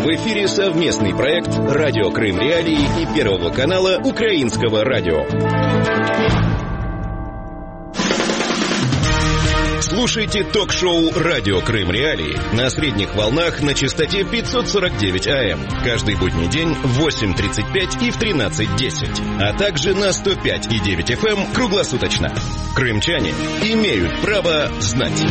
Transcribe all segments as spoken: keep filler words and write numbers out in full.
В эфире совместный проект «Радио Крым Реалии» и Первого канала Украинского радио. Слушайте ток-шоу «Радио Крым Реалии» на средних волнах на частоте пятьсот сорок девять АМ. Каждый будний день в восемь тридцать пять и в тринадцать десять. А также на сто пять и девять эф эм круглосуточно. Крымчане имеют право знать.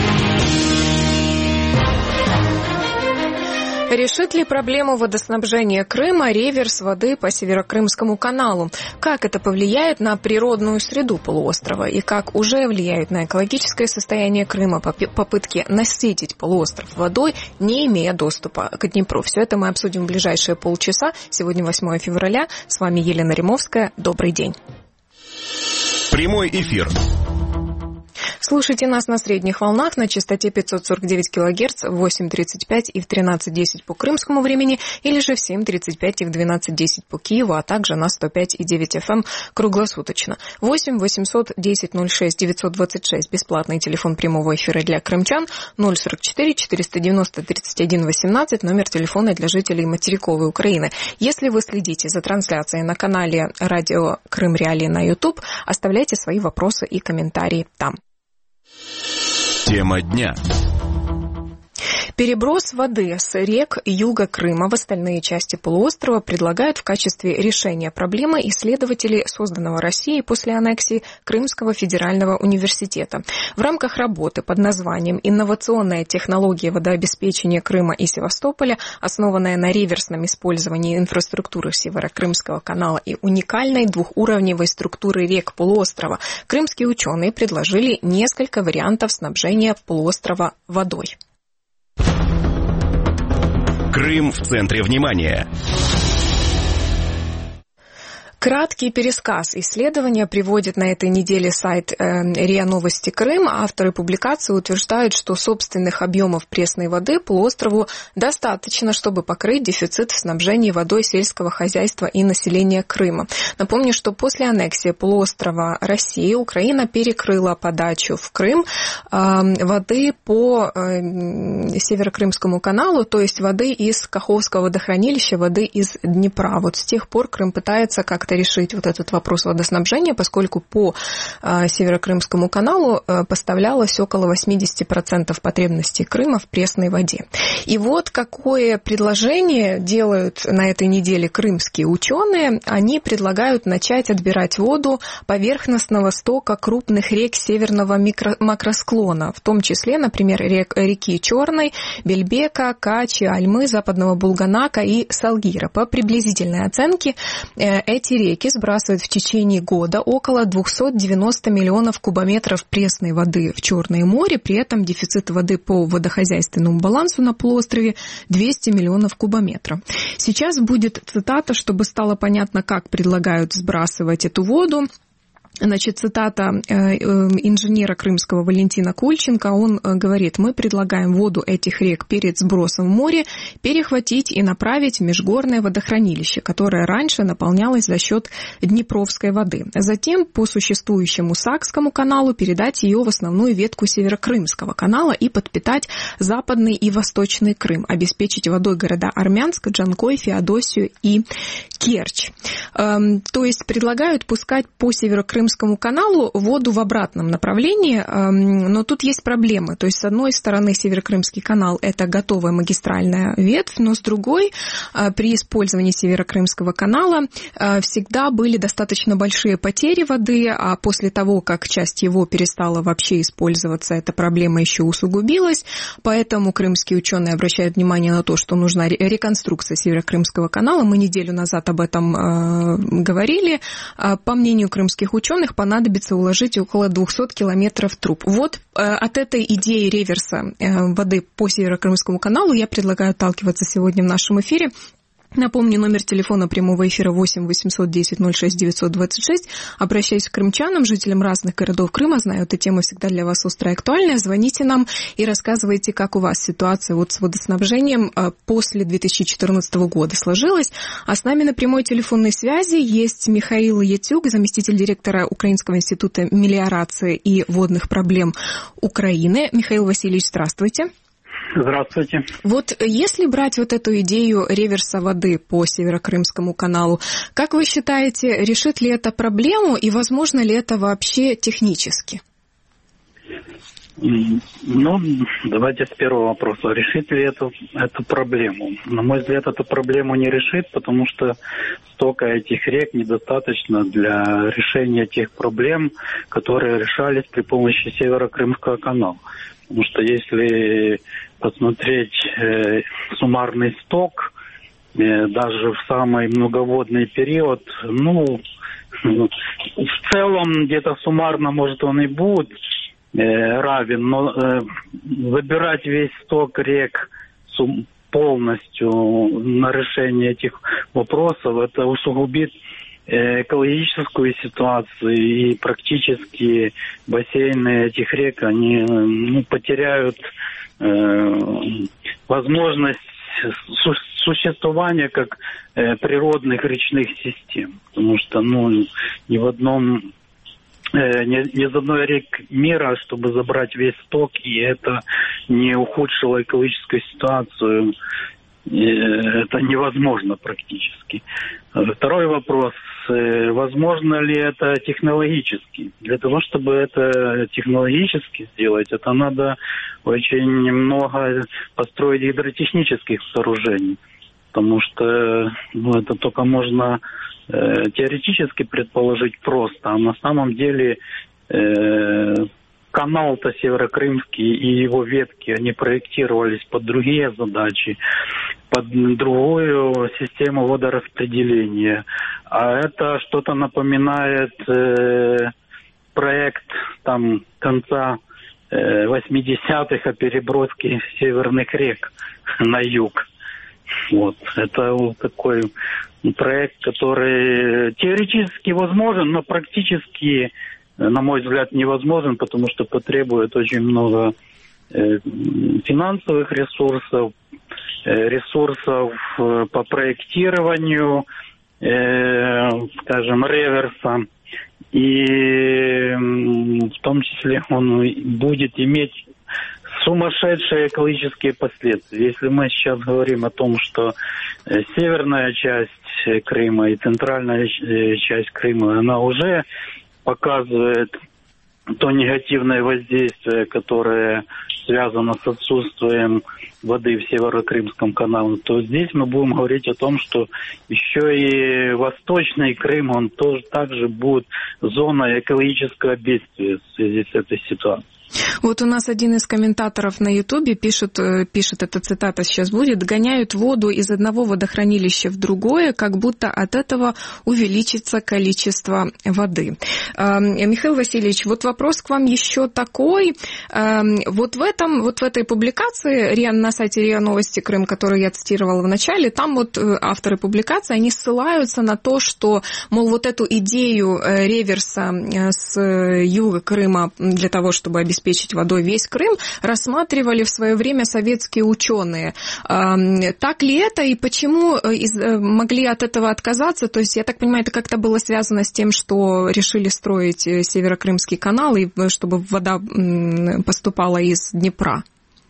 Решит ли проблему водоснабжения Крыма реверс воды по Северокрымскому каналу? Как это повлияет на природную среду полуострова? И как уже влияют на экологическое состояние Крыма попытки насытить полуостров водой, не имея доступа к Днепру? Все это мы обсудим в ближайшие полчаса. Сегодня восьмое февраля. С вами Елена Римовская. Добрый день. Прямой эфир. Слушайте нас на средних волнах на частоте пятьсот сорок девять килогерц в восемь тридцать пять и в тринадцать десять по крымскому времени, или же в семь тридцать пять и в двенадцать десять по Киеву, а также на сто пять и девять эф эм круглосуточно. восемь восемьсот десять ноль шесть девятьсот двадцать шесть, бесплатный телефон прямого эфира для крымчан, ноль сорок четыре четыреста девяносто тридцать один восемнадцать, номер телефона для жителей материковой Украины. Если вы следите за трансляцией на канале «Радио Крым Реалии» на YouTube, оставляйте свои вопросы и комментарии там. Тема дня. Переброс воды с рек юга Крыма в остальные части полуострова предлагают в качестве решения проблемы исследователи созданного Россией после аннексии Крымского федерального университета. В рамках работы под названием «Инновационная технология водообеспечения Крыма и Севастополя», основанная на реверсном использовании инфраструктуры Северокрымского канала и уникальной двухуровневой структуры рек полуострова, крымские ученые предложили несколько вариантов снабжения полуострова водой. Крым в центре внимания. Краткий пересказ исследования приводит на этой неделе сайт э, РИА Новости Крым. Авторы публикации утверждают, что собственных объемов пресной воды полуострову достаточно, чтобы покрыть дефицит в снабжении водой сельского хозяйства и населения Крыма. Напомню, что после аннексии полуострова России Украина перекрыла подачу в Крым э, воды по э, Северокрымскому каналу, то есть воды из Каховского водохранилища, воды из Днепра. Вот с тех пор Крым пытается как-то решить вот этот вопрос водоснабжения, поскольку по э, Северокрымскому каналу э, поставлялось около восемьдесят процентов потребностей Крыма в пресной воде. И вот какое предложение делают на этой неделе крымские ученые. Они предлагают начать отбирать воду поверхностного стока крупных рек северного микро- макросклона, в том числе, например, рек, реки Черной, Бельбека, Качи, Альмы, Западного Булганака и Салгира. По приблизительной оценке э, эти реки сбрасывают в течение года около двести девяносто миллионов кубометров пресной воды в Черное море, при этом дефицит воды по водохозяйственному балансу на полуострове двести миллионов кубометров. Сейчас будет цитата, чтобы стало понятно, как предлагают сбрасывать эту воду. Значит, цитата инженера крымского Валентина Кульченко. Он говорит: мы предлагаем воду этих рек перед сбросом в море перехватить и направить в межгорное водохранилище, которое раньше наполнялось за счет днепровской воды. Затем по существующему Сакскому каналу передать ее в основную ветку Северокрымского канала и подпитать Западный и Восточный Крым, обеспечить водой города Армянск, Джанкой, Феодосию и Керчь. То есть предлагают пускать по Северокрымскому каналу воду в обратном направлении, но тут есть проблемы. То есть, с одной стороны, Северокрымский канал – это готовая магистральная ветвь, но с другой, при использовании Северокрымского канала всегда были достаточно большие потери воды, а после того, как часть его перестала вообще использоваться, эта проблема еще усугубилась. Поэтому крымские ученые обращают внимание на то, что нужна реконструкция Северокрымского канала. Мы неделю назад об этом говорили. По мнению крымских ученых, понадобится уложить около двести километров труб. Вот э, от этой идеи реверса э, воды по Северокрымскому каналу я предлагаю отталкиваться сегодня в нашем эфире. Напомню, номер телефона прямого эфира восемь восемьсот десять ноль шесть девятьсот двадцать шесть. Обращаюсь к крымчанам, жителям разных городов Крыма. Знаю, эта тема всегда для вас острая и актуальная. Звоните нам и рассказывайте, как у вас ситуация вот с водоснабжением после две тысячи четырнадцатого года сложилась. А с нами на прямой телефонной связи есть Михаил Яцюк, заместитель директора Украинского института мелиорации и водных проблем Украины. Михаил Васильевич, здравствуйте. Здравствуйте. Вот если брать вот эту идею реверса воды по Северокрымскому каналу, как вы считаете, решит ли это проблему и возможно ли это вообще технически? Ну, давайте с первого вопроса. Решит ли это, эту проблему? На мой взгляд, эту проблему не решит, потому что стока этих рек недостаточно для решения тех проблем, которые решались при помощи Северокрымского канала. Потому что если посмотреть э, суммарный сток, э, даже в самый многоводный период, ну, в целом где-то суммарно, может, он и будет равен, но э, выбирать весь сток рек сум, полностью на решение этих вопросов, это усугубит э, экологическую ситуацию, и практически бассейны этих рек, они ну, потеряют э, возможность су- существования как э, природных речных систем, потому что ну, ни в одном Ни, ни из одной рек мира, чтобы забрать весь сток, и это не ухудшило экологическую ситуацию, это невозможно практически. Второй вопрос. Возможно ли это технологически? Для того, чтобы это технологически сделать, это надо очень много построить гидротехнических сооружений, потому что ну, это только можно теоретически предположить просто, а на самом деле э, канал-то Северокрымский и его ветки, они проектировались под другие задачи, под другую систему водораспределения. А это что-то напоминает э, проект там конца э, восьмидесятых о переброске северных рек на юг. Вот. Это вот такой проект, который теоретически возможен, но практически, на мой взгляд, невозможен, потому что потребует очень много э, финансовых ресурсов, э, ресурсов э, по проектированию, э, скажем, реверса. И э, в том числе он будет иметь сумасшедшие экологические последствия. Если мы сейчас говорим о том, что северная часть Крыма и центральная часть Крыма, она уже показывает то негативное воздействие, которое связано с отсутствием воды в Северокрымском канале, то здесь мы будем говорить о том, что еще и Восточный Крым, он тоже также будет зоной экологического бедствия в связи с этой ситуацией. Вот у нас один из комментаторов на Ютубе пишет, пишет, эта цитата сейчас будет: «Гоняют воду из одного водохранилища в другое, как будто от этого увеличится количество воды». Михаил Васильевич, вот вопрос к вам еще такой. Вот в этом, вот в этой публикации на сайте РИА Новости Крым, которую я цитировала в начале, там вот авторы публикации, они ссылаются на то, что, мол, вот эту идею реверса с юга Крыма для того, чтобы обеспечить обеспечить водой весь Крым, рассматривали в свое время советские ученые. Так ли это и почему могли от этого отказаться? То есть, я так понимаю, это как-то было связано с тем, что решили строить Северокрымский канал, и чтобы вода поступала из Днепра?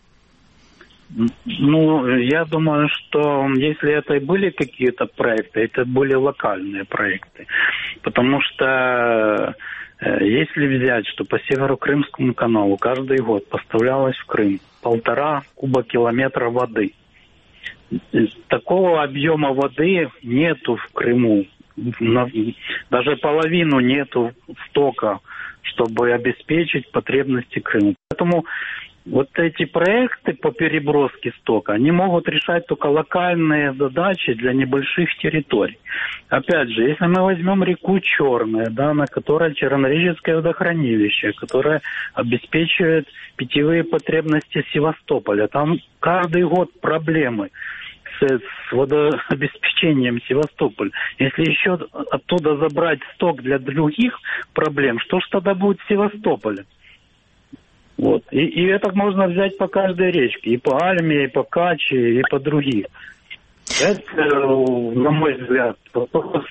Ну, я думаю, что если это и были какие-то проекты, это были локальные проекты. Потому что если взять, что по Северокрымскому каналу каждый год поставлялось в Крым полтора кубокилометра воды. Такого объема воды нету в Крыму. Даже половину нету стока, чтобы обеспечить потребности Крыма. Поэтому вот эти проекты по переброске стока, они могут решать только локальные задачи для небольших территорий. Опять же, если мы возьмем реку Черная, да, на которой Чернореченское водохранилище, которое обеспечивает питьевые потребности Севастополя, там каждый год проблемы с, с водообеспечением Севастополя. Если еще оттуда забрать сток для других проблем, что ж тогда будет в Севастополе? Вот. И, и это можно взять по каждой речке, и по Альме, и по Каче, и по других. Это, на мой взгляд, вопрос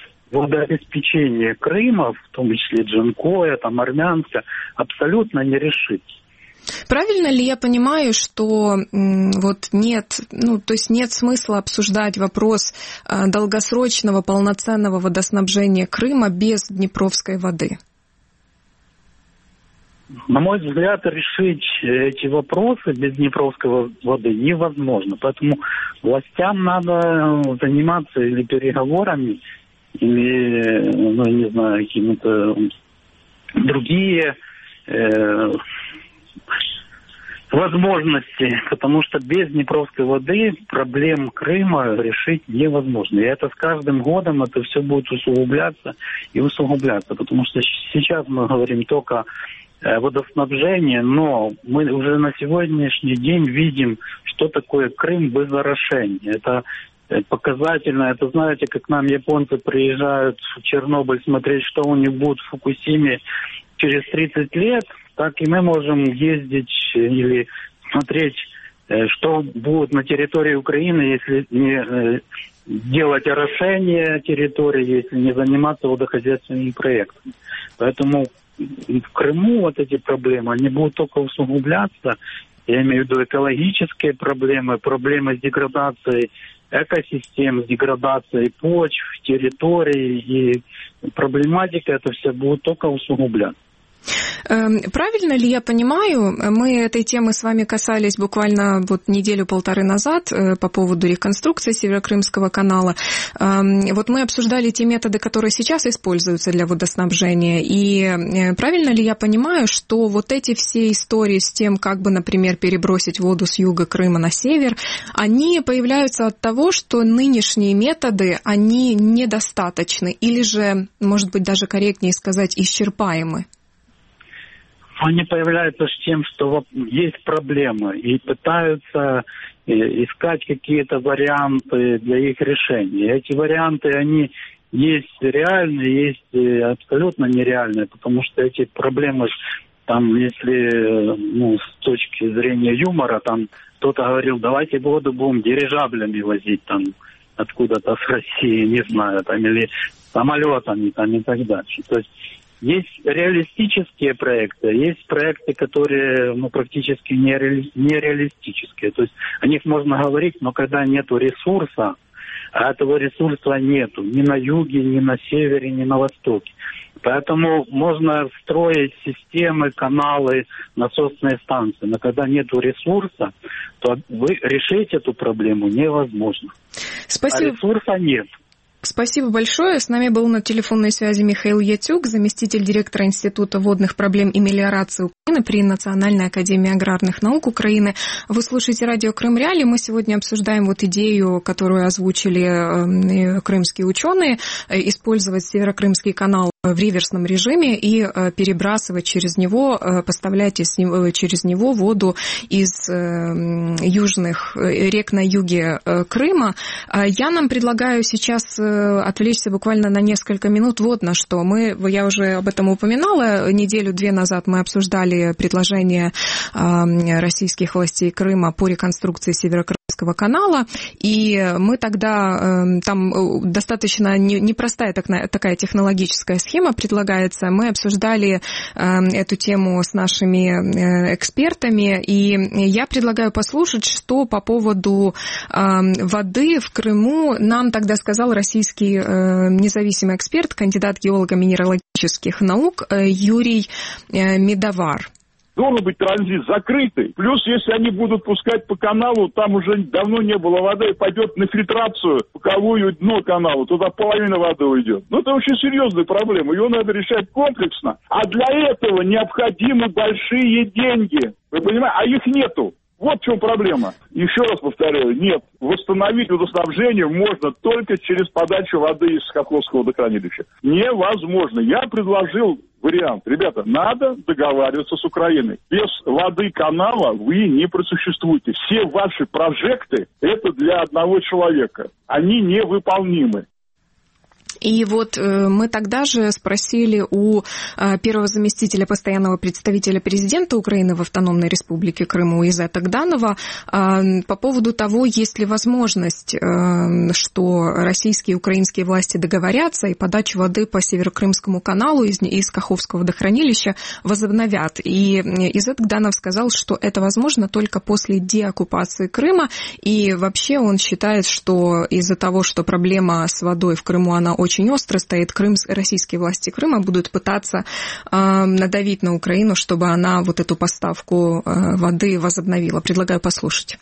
водообеспечения Крыма, в том числе Джанкоя, там, Армянска, абсолютно не решит. Правильно ли я понимаю, что вот нет, ну, то есть нет смысла обсуждать вопрос долгосрочного полноценного водоснабжения Крыма без днепровской воды? На мой взгляд, решить эти вопросы без днепровской воды невозможно. Поэтому властям надо заниматься или переговорами, или, ну, не знаю, какими-то другие э, возможности, потому что без днепровской воды проблем Крыма решить невозможно. И это с каждым годом это все будет усугубляться и усугубляться, потому что сейчас мы говорим только о водоснабжении, но мы уже на сегодняшний день видим, что такое Крым без орошения. Это показательно. Это, знаете, как нам японцы приезжают в Чернобыль смотреть, что у них будет в Фукусиме через тридцать лет, так и мы можем ездить или смотреть, что будет на территории Украины, если не делать орошение территории, если не заниматься водохозяйственными проектами. Поэтому в Крыму вот эти проблемы, они будут только усугубляться. Я имею в виду экологические проблемы, проблемы с деградацией экосистем, с деградацией почв, территорий, и проблематика эта вся будет только усугубляться. Правильно ли я понимаю, мы этой темы с вами касались буквально вот неделю-полторы назад по поводу реконструкции Северокрымского канала. Вот мы обсуждали те методы, которые сейчас используются для водоснабжения. И правильно ли я понимаю, что вот эти все истории с тем, как бы, например, перебросить воду с юга Крыма на север, они появляются от того, что нынешние методы, они недостаточны или же, может быть, даже корректнее сказать, исчерпаемы? Они появляются с тем, что есть проблемы, и пытаются искать какие-то варианты для их решения. Эти варианты, они есть реальные, есть абсолютно нереальные, потому что эти проблемы, там, если, ну, с точки зрения юмора, там кто-то говорил, давайте воду будем дирижаблями возить, там, откуда-то с России, не знаю, там, или самолетами, там, и так дальше. То есть есть реалистические проекты, есть проекты, которые, ну, практически нереалистические. То есть о них можно говорить, но когда нету ресурса, а этого ресурса нету ни на юге, ни на севере, ни на востоке. Поэтому можно строить системы, каналы, насосные станции. Но когда нету ресурса, то вы решить эту проблему невозможно. Спасибо. А ресурса нет. Спасибо большое. С нами был на телефонной связи Михаил Ятюк, заместитель директора Института водных проблем и мелиорации Украины при Национальной академии аграрных наук Украины. Вы слушаете радио Крым Реалии. Мы сегодня обсуждаем вот идею, которую озвучили крымские ученые, использовать Северокрымский канал в реверсном режиме и перебрасывать через него, поставлять через него воду из южных рек на юге Крыма. Я нам предлагаю сейчас отвлечься буквально на несколько минут вот на что. Мы, я уже об этом упоминала, неделю-две назад мы обсуждали предложение российских властей Крыма по реконструкции Северокрымского канала, и мы тогда, там достаточно непростая такая технологическая схема предлагается, мы обсуждали эту тему с нашими экспертами, и я предлагаю послушать, что по поводу воды в Крыму нам тогда сказал российский независимый эксперт, кандидат геолого-минералогических наук Юрий Медовар. Должен быть транзит закрытый. Плюс, если они будут пускать по каналу, там уже давно не было воды, и пойдет на фильтрацию боковую дно канала. Туда половина воды уйдет. Ну, это очень серьезная проблема. Ее надо решать комплексно. А для этого необходимы большие деньги. Вы понимаете? А их нету. Вот в чем проблема. Еще раз повторяю, нет, восстановить водоснабжение можно только через подачу воды из Каховского водохранилища. Невозможно. Я предложил вариант. Ребята, надо договариваться с Украиной. Без воды канала вы не просуществуете. Все ваши прожекты – это для одного человека. Они невыполнимы. И вот мы тогда же спросили у первого заместителя постоянного представителя президента Украины в Автономной Республике Крым Уиза Тогданова по поводу того, есть ли возможность, что российские и украинские власти договорятся и подачу воды по Северокрымскому каналу из, из Каховского водохранилища возобновят. И Изет Тогданов сказал, что это возможно только после деоккупации Крыма. И вообще он считает, что из-за того, что проблема с водой в Крыму, она очень остро стоит, Крым, российские власти Крыма будут пытаться э, надавить на Украину, чтобы она вот эту поставку э, воды возобновила. Предлагаю послушать.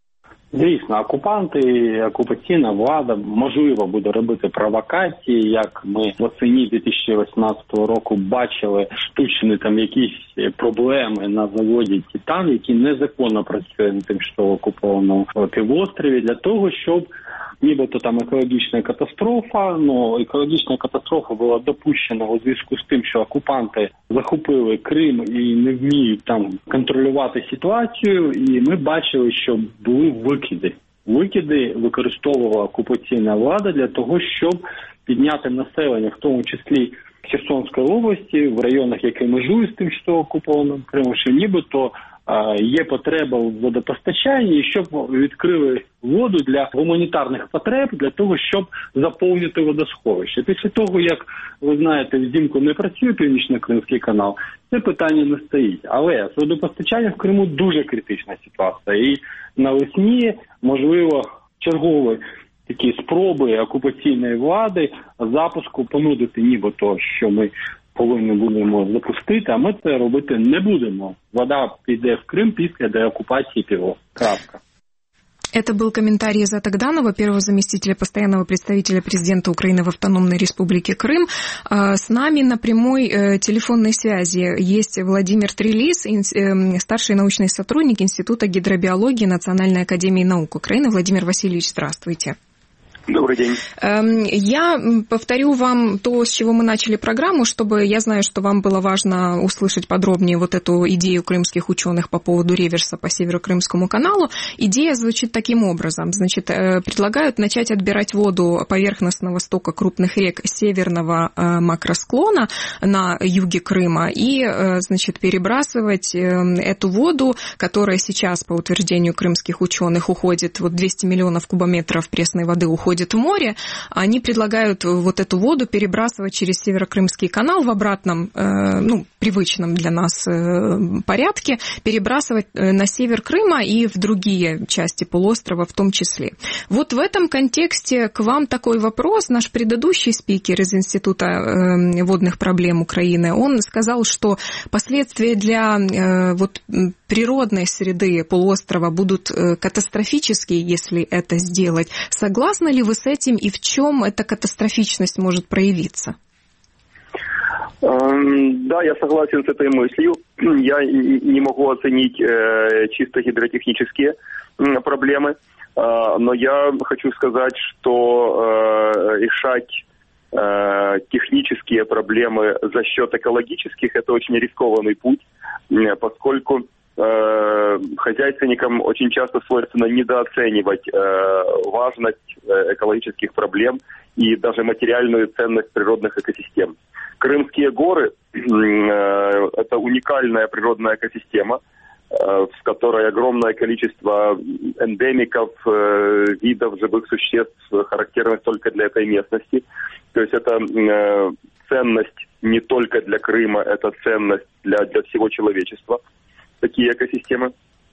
Дійсно, окупанти, окупаційна влада, можливо, буде робити провокації, як ми восені дві тисячі вісімнадцятого року бачили штучні там якісь проблеми на заводі «Титан», які незаконно працює на тимчасово окупованому півострові, для того, щоб нібито там екологічна катастрофа, але екологічна катастрофа була допущена у зв'язку з тим, що окупанти захопили Крим і не вміють там контролювати ситуацію, і ми бачили, що були викиди. Викиди використовувала окупаційна влада для того, щоб підняти населення, в тому числі Херсонської області, в районах, які межують з тимчасово окупованим Кримом, що нібито є потреба в водопостачанні, і щоб відкрили воду для гуманітарних потреб, для того, щоб заповнити водосховище. Після того, як, ви знаєте, взимку не працює Північно-Кримський канал, це питання не стоїть. Але з водопостачанням в Криму дуже критична ситуація. І навесні, можливо, чергові такі спроби окупаційної влади запуску понудити нібито, що ми повинні будемо запустити, а ми це робити не будемо. Вода піде в Крым після деоккупації півострова. Крапка. Это был комментарий Изета Тогданова, первого заместителя постоянного представителя президента Украины в Автономной Республике Крым. С нами на прямой телефонной связи есть Владимир Трилис, старший научный сотрудник Института гидробиологии Национальной академии наук Украины. Владимир Васильевич, здравствуйте. Добрый день. Я повторю вам то, с чего мы начали программу, чтобы, я знаю, что вам было важно услышать подробнее вот эту идею крымских ученых по поводу реверса по Северокрымскому каналу. Идея звучит таким образом. Значит, предлагают начать отбирать воду поверхностного стока крупных рек северного макросклона на юге Крыма и, значит, перебрасывать эту воду, которая сейчас, по утверждению крымских ученых, уходит, вот двести миллионов кубометров пресной воды уходит в море, они предлагают вот эту воду перебрасывать через Северокрымский канал в обратном, ну, привычном для нас порядке, перебрасывать на север Крыма и в другие части полуострова в том числе. Вот в этом контексте к вам такой вопрос. Наш предыдущий спикер из Института водных проблем Украины, он сказал, что последствия для вот природной среды полуострова будут катастрофические, если это сделать. Согласны ли вы с этим и в чем эта катастрофичность может проявиться? Да, я согласен с этой мыслью. Я не могу оценить чисто гидротехнические проблемы, но я хочу сказать, что решать технические проблемы за счет экологических – это очень рискованный путь, поскольку хозяйственникам очень часто свойственно недооценивать э, важность э, экологических проблем и даже материальную ценность природных экосистем. Крымские горы э, – это уникальная природная экосистема, э, в которой огромное количество эндемиков, э, видов живых существ, характерных только для этой местности. То есть это э, ценность не только для Крыма, это ценность для, для всего человечества. Такие экосистемы.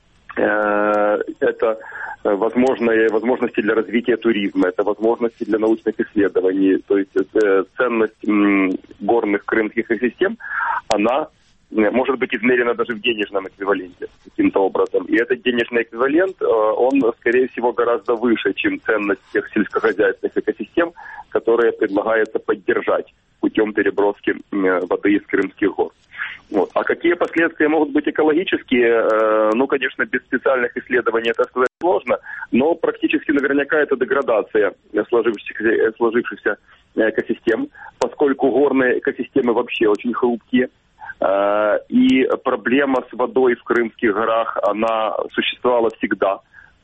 Это возможные возможности для развития туризма, это возможности для научных исследований. То есть ценность горных крымских экосистем, она может быть измерена даже в денежном эквиваленте каким-то образом. И этот денежный эквивалент, он, скорее всего, гораздо выше, чем ценность тех сельскохозяйственных экосистем, которые предлагается поддержать путем переброски воды из Крымских гор. Вот. А какие последствия могут быть экологические? Ну, конечно, без специальных исследований это сказать сложно, но практически наверняка это деградация сложившихся, сложившихся экосистем, поскольку горные экосистемы вообще очень хрупкие. И проблема с водой в Крымских горах, она существовала всегда,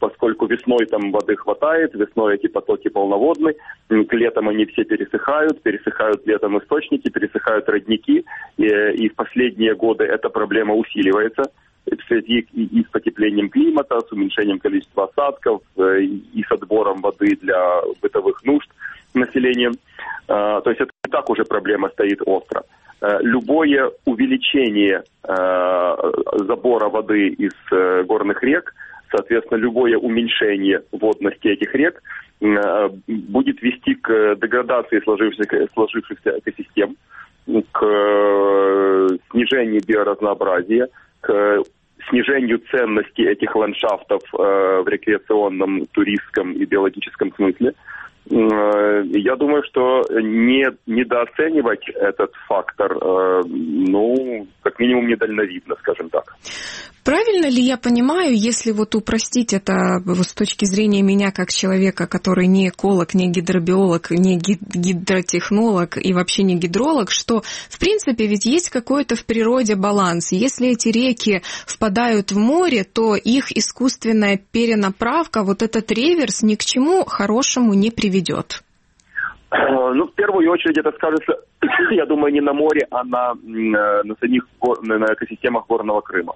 поскольку весной там воды хватает, весной эти потоки полноводны, к летом они все пересыхают, пересыхают летом источники, пересыхают родники, и, и в последние годы эта проблема усиливается в связи и с потеплением климата, с уменьшением количества осадков и с отбором воды для бытовых нужд населения. То есть это и так уже проблема стоит остро. Любое увеличение забора воды из горных рек, соответственно, любое уменьшение водности этих рек будет вести к деградации сложившихся, сложившихся экосистем, к снижению биоразнообразия, к снижению ценности этих ландшафтов в рекреационном, туристском и биологическом смысле. Я думаю, что не, недооценивать этот фактор, ну, как минимум, недальновидно, скажем так. Правильно ли я понимаю, если вот упростить это с точки зрения меня как человека, который не эколог, не гидробиолог, не гидротехнолог и вообще не гидролог, что, в принципе, ведь есть какой-то в природе баланс. Если эти реки впадают в море, то их искусственная перенаправка, вот этот реверс, ни к чему хорошему не приведет. Ну, в первую очередь это скажется, я думаю, не на море, а на, на самих на экосистемах Горного Крыма.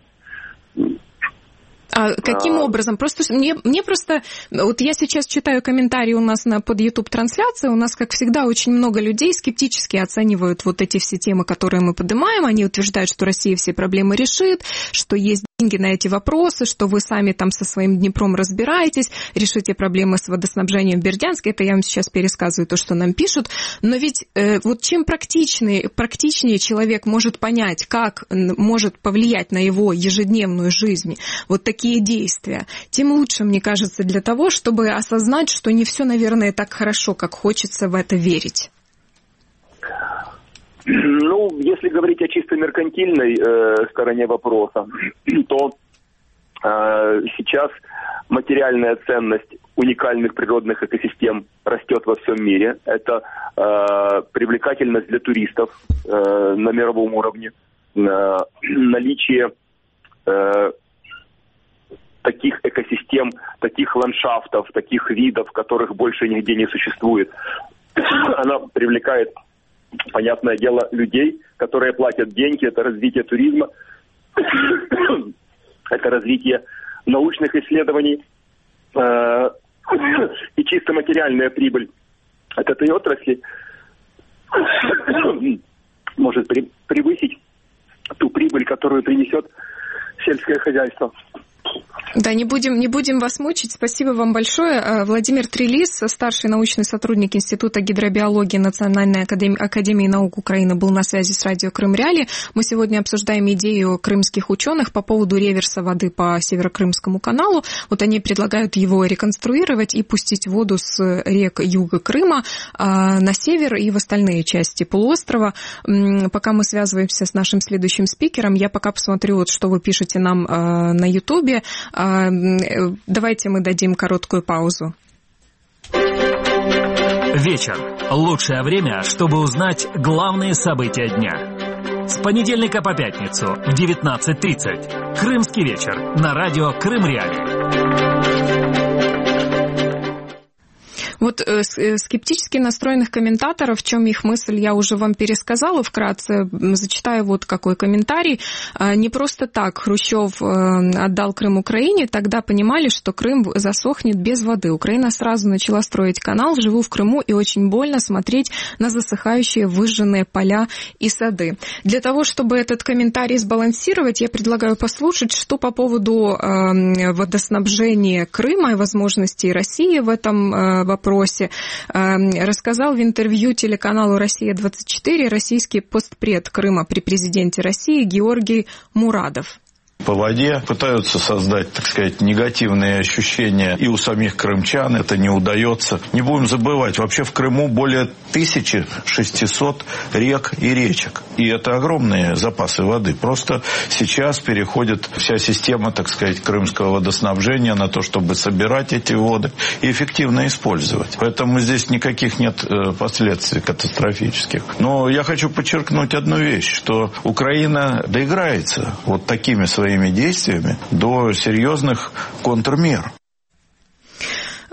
А каким а... образом? Просто мне, мне просто... Вот я сейчас читаю комментарии у нас на, под YouTube-трансляцией. У нас, как всегда, очень много людей скептически оценивают вот эти все темы, которые мы поднимаем. Они утверждают, что Россия все проблемы решит, что есть деньги на эти вопросы, что вы сами там со своим Днепром разбираетесь, решите проблемы с водоснабжением в Бердянске. Это я вам сейчас пересказываю то, что нам пишут. Но ведь э, вот чем практичнее, практичнее человек может понять, как может повлиять на его ежедневную жизнь вот такие действия, тем лучше, мне кажется, для того, чтобы осознать, что не все, наверное, так хорошо, как хочется в это верить. Ну, если говорить о чисто меркантильной э, стороне вопроса, то э, сейчас материальная ценность уникальных природных экосистем растет во всем мире. Это э, привлекательность для туристов э, на мировом уровне, э, наличие э, таких экосистем, таких ландшафтов, таких видов, которых больше нигде не существует. Она привлекает, понятное дело, людей, которые платят деньги. Это развитие туризма, это развитие научных исследований и чисто материальная прибыль от этой отрасли может превысить ту прибыль, которую принесет сельское хозяйство. Да, не будем, не будем вас мучить. Спасибо вам большое. Владимир Трилис, старший научный сотрудник Института гидробиологии Национальной академии, академии наук Украины, был на связи с радио Крым Реалии. Мы сегодня обсуждаем идею крымских ученых по поводу реверса воды по Северокрымскому каналу. Вот они предлагают его реконструировать и пустить воду с рек юга Крыма на север и в остальные части полуострова. Пока мы связываемся с нашим следующим спикером, я пока посмотрю, вот, что вы пишете нам на Ютубе. Давайте мы дадим короткую паузу. Вечер. Лучшее время, чтобы узнать главные события дня. С понедельника по пятницу в девятнадцать тридцать. Крымский вечер на радио Крым Реалии. Вот э, скептически настроенных комментаторов, в чем их мысль, я уже вам пересказала вкратце. Зачитаю вот какой комментарий. Не просто так Хрущев отдал Крым Украине, тогда понимали, что Крым засохнет без воды. Украина сразу начала строить канал. Живу в Крыму, и очень больно смотреть на засыхающие выжженные поля и сады. Для того, чтобы этот комментарий сбалансировать, я предлагаю послушать, что по поводу э, водоснабжения Крыма и возможностей России в этом э, вопросе рассказал в интервью телеканалу «Россия-двадцать четыре» российский постпред Крыма при президенте России Георгий Мурадов. По воде пытаются создать, так сказать, негативные ощущения и у самих крымчан. Это не удается. Не будем забывать, вообще в Крыму более тысячи шестисот рек и речек. И это огромные запасы воды. Просто сейчас переходит вся система, так сказать, крымского водоснабжения на то, чтобы собирать эти воды и эффективно использовать. Поэтому здесь никаких нет последствий катастрофических. Но я хочу подчеркнуть одну вещь, что Украина доиграется вот такими своими действиями до серьезных контрмер.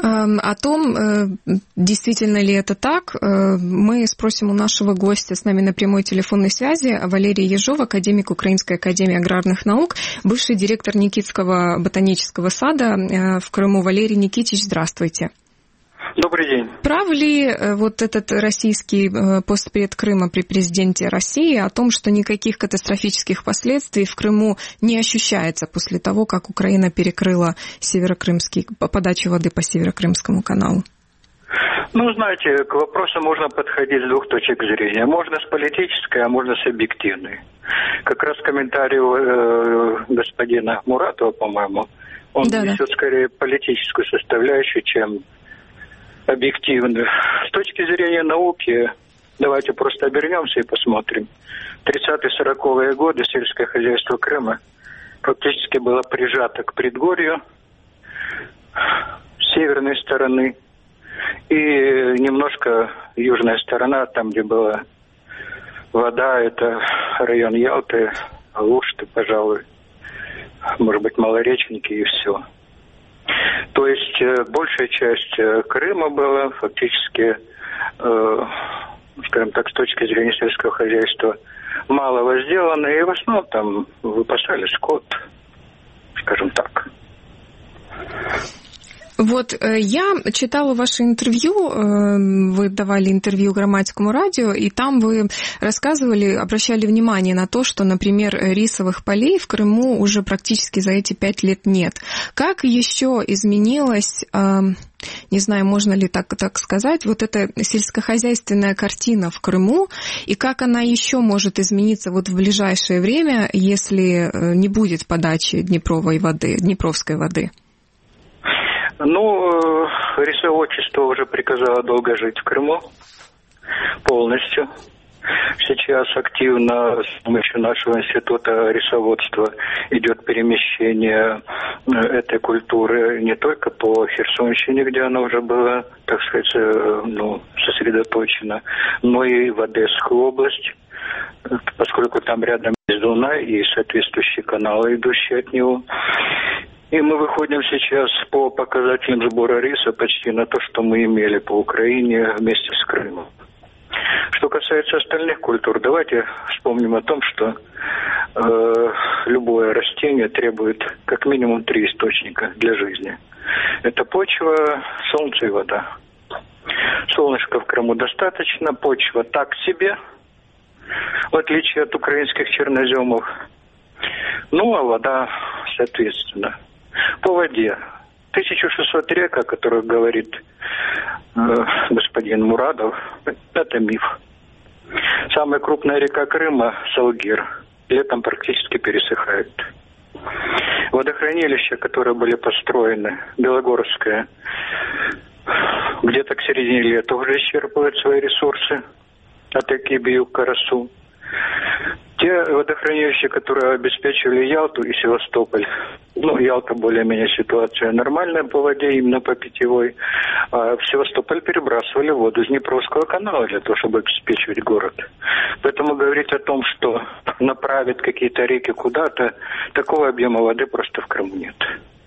О том, действительно ли это так, мы спросим у нашего гостя. С нами на прямой телефонной связи Валерий Ежов, академик Украинской академии аграрных наук, бывший директор Никитского ботанического сада в Крыму. Валерий Никитич, здравствуйте. Добрый день. Прав ли вот этот российский постпред Крыма при президенте России о том, что никаких катастрофических последствий в Крыму не ощущается после того, как Украина перекрыла северокрымский, подачу воды по Северокрымскому каналу? Ну, знаете, к вопросу можно подходить с двух точек зрения. Можно с политической, а можно с объективной. Как раз комментарий э, господина Муратова, по-моему, он да, несет да. скорее политическую составляющую, чем объективную. С точки зрения науки, давайте просто обернемся и посмотрим. тридцатые-сороковые годы сельское хозяйство Крыма фактически было прижато к предгорью с северной стороны и немножко южная сторона, там, где была вода, это район Ялты, Алушты, пожалуй, может быть, Малореченки и все. То есть э, большая часть э, Крыма была фактически, э, скажем так, с точки зрения сельского хозяйства мало возделано, и в основном там выпасали скот, скажем так. Вот я читала ваше интервью, вы давали интервью Громадскому радио, и там вы рассказывали, обращали внимание на то, что, например, рисовых полей в Крыму уже практически за эти пять лет нет. Как еще изменилась, не знаю, можно ли так, так сказать, вот эта сельскохозяйственная картина в Крыму, и как она еще может измениться вот в ближайшее время, если не будет подачи Днепровой воды, Днепровской воды? Ну, рисоводчество уже приказало долго жить в Крыму полностью. Сейчас активно с помощью нашего института рисоводства идет перемещение этой культуры не только по Херсонщине, где она уже была, так сказать, ну, сосредоточена, но и в Одесскую область, поскольку там рядом есть Дунай и соответствующие каналы, идущие от него. И мы выходим сейчас по показателям сбора риса почти на то, что мы имели по Украине вместе с Крымом. Что касается остальных культур, давайте вспомним о том, что э, любое растение требует как минимум три источника для жизни. Это почва, солнце и вода. Солнышка в Крыму достаточно, почва так себе, в отличие от украинских черноземов. Ну, а вода, соответственно. По воде. тысяча шестьсот рек, о которых говорит э, господин Мурадов, это миф. Самая крупная река Крыма, Салгир, летом практически пересыхает. Водохранилища, которые были построены, Белогорское, где-то к середине лета уже исчерпывают свои ресурсы от реки Биюк-Карасу. Те водохранилища, которые обеспечивали Ялту и Севастополь, ну, Ялта более-менее ситуация нормальная по воде, именно по питьевой, а в Севастополь перебрасывали воду из Днепровского канала для того, чтобы обеспечивать город. Поэтому говорить о том, что направят какие-то реки куда-то, такого объема воды просто в Крыму нет.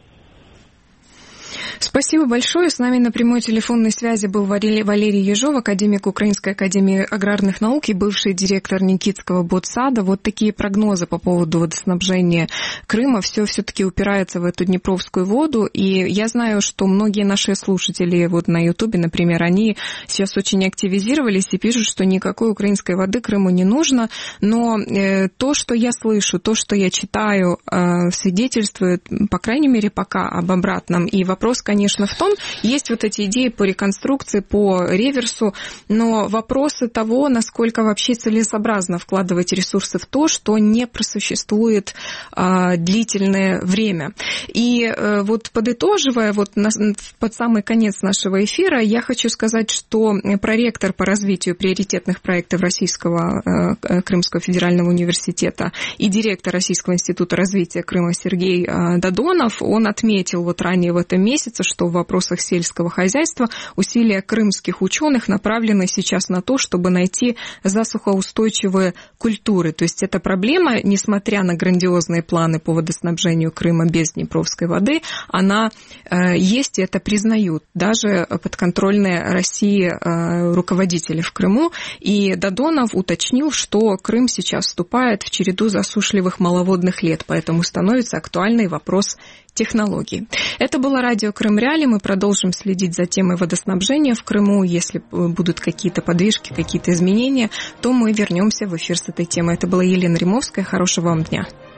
Спасибо большое. С нами на прямой телефонной связи был Валерий Ежов, академик Украинской академии аграрных наук и бывший директор Никитского ботсада. Вот такие прогнозы по поводу водоснабжения Крыма. Все все-таки упирается в эту Днепровскую воду. И я знаю, что многие наши слушатели вот на Ютубе, например, они сейчас очень активизировались и пишут, что никакой украинской воды Крыму не нужно. Но э, то, что я слышу, то, что я читаю, э, свидетельствует, по крайней мере, пока об обратном. И вопрос, конечно, в том, есть вот эти идеи по реконструкции, по реверсу, но вопросы того, насколько вообще целесообразно вкладывать ресурсы в то, что не просуществует а, длительное время. И а, вот подытоживая, вот на, под самый конец нашего эфира, я хочу сказать, что проректор по развитию приоритетных проектов Российского а, Крымского федерального университета и директор Российского института развития Крыма Сергей а, Додонов, он отметил вот ранее в этом месяца, что в вопросах сельского хозяйства усилия крымских ученых направлены сейчас на то, чтобы найти засухоустойчивые культуры. То есть эта проблема, несмотря на грандиозные планы по водоснабжению Крыма без днепровской воды, она э, есть, и это признают даже подконтрольные России э, руководители в Крыму. И Додонов уточнил, что Крым сейчас вступает в череду засушливых маловодных лет, поэтому становится актуальный вопрос технологий. Это было радио Крым Реали. Мы продолжим следить за темой водоснабжения в Крыму. Если будут какие-то подвижки, какие-то изменения, то мы вернемся в эфир с этой темой. Это была Елена Римовская. Хорошего вам дня.